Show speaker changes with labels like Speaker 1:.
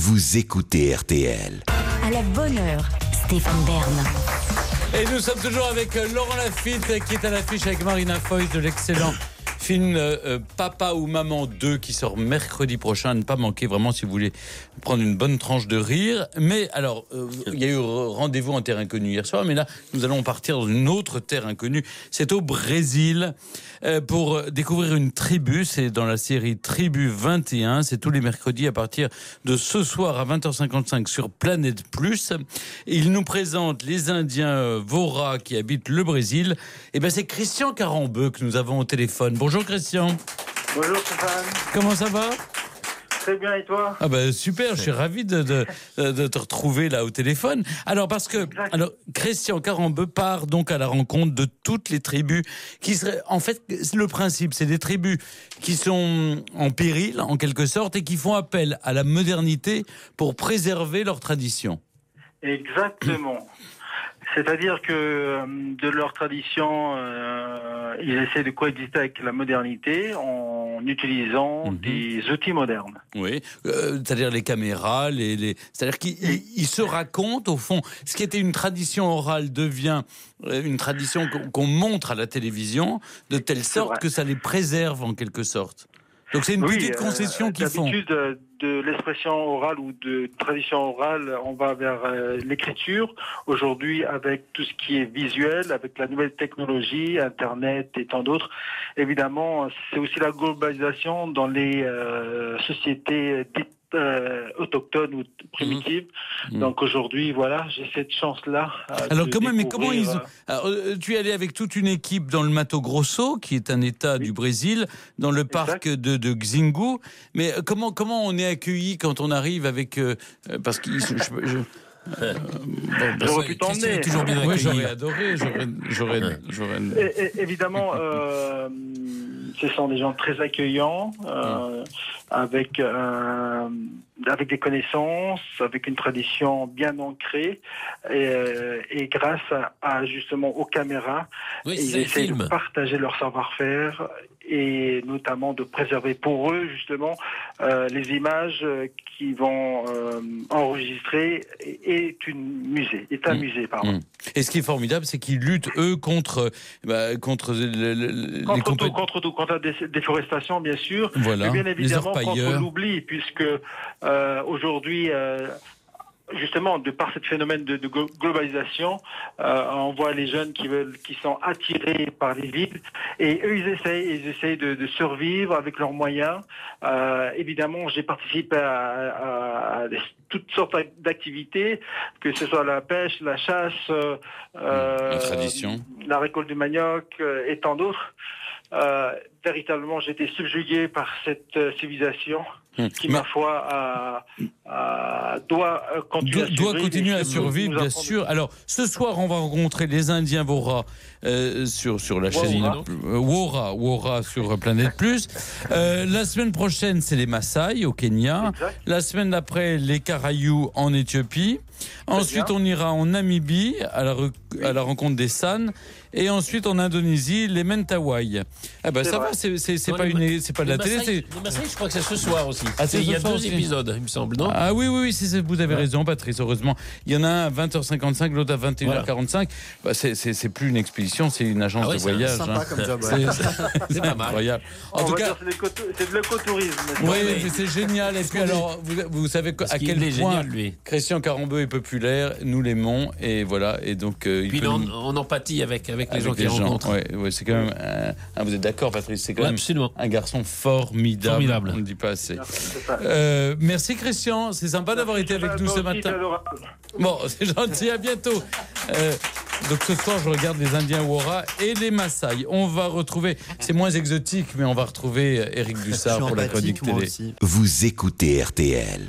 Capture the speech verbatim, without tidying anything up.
Speaker 1: Vous écoutez R T L.
Speaker 2: À la bonne heure, Stéphane Bern.
Speaker 3: Et nous sommes toujours avec Laurent Lafitte qui est à l'affiche avec Marina Foïs de l'excellent film euh, Papa ou Maman deux qui sort mercredi prochain. À ne pas manquer vraiment si vous voulez prendre une bonne tranche de rire. Mais alors, euh, il y a eu rendez-vous en terre inconnue hier soir, mais là, nous allons partir dans une autre terre inconnue. C'est au Brésil euh, pour découvrir une tribu. C'est dans la série Tribu vingt et un. C'est tous les mercredis à partir de ce soir à vingt heures cinquante-cinq sur Planète Plus. Il nous présente les Indiens Vora qui habitent le Brésil. Et ben c'est Christian Carambeu que nous avons au téléphone. Bonjour Christian.
Speaker 4: Bonjour Stéphane.
Speaker 3: Comment ça va ?
Speaker 4: Très bien, et toi ?
Speaker 3: Ah ben super, je suis ravi de, de, de te retrouver là au téléphone. Alors parce que alors, Christian Carambeu part donc à la rencontre de toutes les tribus qui seraient... En fait, le principe, c'est des tribus qui sont en péril en quelque sorte et qui font appel à la modernité pour préserver leurs traditions.
Speaker 4: Exactement. C'est-à-dire que euh, de leur tradition, euh, ils essaient de coexister avec la modernité en utilisant mmh. des outils modernes.
Speaker 3: Oui, euh, c'est-à-dire les caméras, les, les... c'est-à-dire qu'ils ils, ils se racontent au fond. Ce qui était une tradition orale devient une tradition qu'on, qu'on montre à la télévision, de telle sorte que ça les préserve en quelque sorte. Donc c'est une oui, petite concession euh, qu'ils font.
Speaker 4: D'habitude, euh, de l'expression orale ou de tradition orale, on va vers euh, l'écriture. Aujourd'hui, avec tout ce qui est visuel, avec la nouvelle technologie, Internet et tant d'autres, évidemment, c'est aussi la globalisation dans les euh, sociétés dites Euh, autochtones ou primitives. Mmh. Donc aujourd'hui, voilà, j'ai cette chance-là. Euh,
Speaker 3: Alors comment, mais comment ils ont... Alors, tu es allé avec toute une équipe dans le Mato Grosso, qui est un État oui. du Brésil, dans le parc de, de Xingu. Mais comment comment on est accueilli quand on arrive avec euh, parce qu'ils je, je,
Speaker 4: Euh, bon, bah, j'aurais pu t'emmener.
Speaker 3: Toujours bien accueilli. Oui, j'aurais adoré. J'aurais, j'aurais, j'aurais...
Speaker 4: Et, et, évidemment, euh, ce sont des gens très accueillants, euh, mmh. avec euh, avec des connaissances, avec une tradition bien ancrée, et, et grâce à, à justement aux caméras,
Speaker 5: oui,
Speaker 4: ils essaient de partager leur savoir-faire et notamment de préserver pour eux justement euh, les images qu'ils vont euh, enregistrer est une musée, est un mmh. musée pardon. Mmh.
Speaker 3: Et ce qui est formidable, c'est qu'ils luttent eux contre bah, contre le, le,
Speaker 4: contre,
Speaker 3: les
Speaker 4: tout, contre tout, contre la déforestation bien sûr,
Speaker 3: voilà.
Speaker 4: mais bien évidemment contre l'oubli, puisque euh, aujourd'hui euh, justement, de par ce phénomène de, de globalisation, euh, on voit les jeunes qui veulent, qui sont attirés par les villes, et eux ils essayent, ils essayent de, de survivre avec leurs moyens. Euh, évidemment, j'ai participé à, à, à toutes sortes d'activités, que ce soit la pêche, la chasse, euh,
Speaker 3: la tradition,
Speaker 4: la récolte du manioc euh, et tant d'autres. Euh, véritablement, j'ai été subjugué par cette euh, civilisation. Qui, ma foi, a, a, doit continuer
Speaker 3: doit,
Speaker 4: à survivre.
Speaker 3: Doit continuer à survivre, bien sûr. Alors, ce soir, on va rencontrer les Indiens Vora euh, sur, sur la chaîne euh, Wora, Wora sur Planète Plus. Euh, la semaine prochaine, c'est les Maasai au Kenya. Exact. La semaine d'après, les Karayu en Éthiopie. Très ensuite, bien. On ira en Namibie à la, oui. à la rencontre des San. Et ensuite, en Indonésie, les Mentawai. Ah ben, ça vrai. va, c'est, c'est, c'est, non, pas, une, c'est pas de la
Speaker 5: Maasai,
Speaker 3: télé. C'est...
Speaker 5: Les Maasai, je crois que c'est ce soir aussi.
Speaker 3: Ah, c'est
Speaker 5: il y a deux
Speaker 3: aussi.
Speaker 5: épisodes, il me semble, non ?
Speaker 3: Ah oui, oui, oui, c'est, c'est, vous avez ouais. raison, Patrice, heureusement. Il y en a un à vingt heures cinquante-cinq, l'autre à vingt et une heures quarante-cinq. Voilà. Bah, c'est, c'est, c'est plus une expédition, c'est une agence ah ouais, de voyage. C'est sympa
Speaker 5: hein. comme job. Ouais. C'est,
Speaker 3: c'est, c'est pas mal. Incroyable. En
Speaker 4: On
Speaker 3: tout cas,
Speaker 4: dire, c'est de l'écotourisme.
Speaker 3: Oui, mais c'est génial. Et puis alors, vous, vous savez à quel point génial, lui. Christian Carambeu est populaire, nous l'aimons, et voilà. Et donc, euh,
Speaker 5: puis
Speaker 3: il peut
Speaker 5: on,
Speaker 3: nous...
Speaker 5: on empathie avec, avec les
Speaker 3: avec
Speaker 5: gens
Speaker 3: qui
Speaker 5: rencontrent.
Speaker 3: Ouais, ouais, c'est quand même. Euh, ah, vous êtes d'accord, Patrice ? C'est quand même
Speaker 5: Absolument.
Speaker 3: un garçon formidable.
Speaker 5: formidable.
Speaker 3: On ne dit pas assez. Euh, merci Christian, c'est sympa d'avoir été avec nous ce matin. Bon, c'est gentil, à bientôt. Euh, donc ce soir, je regarde les Indiens Wora et les Maasai. On va retrouver, c'est moins exotique, mais on va retrouver Éric Dussard pour la chronique télé.
Speaker 1: Vous écoutez R T L.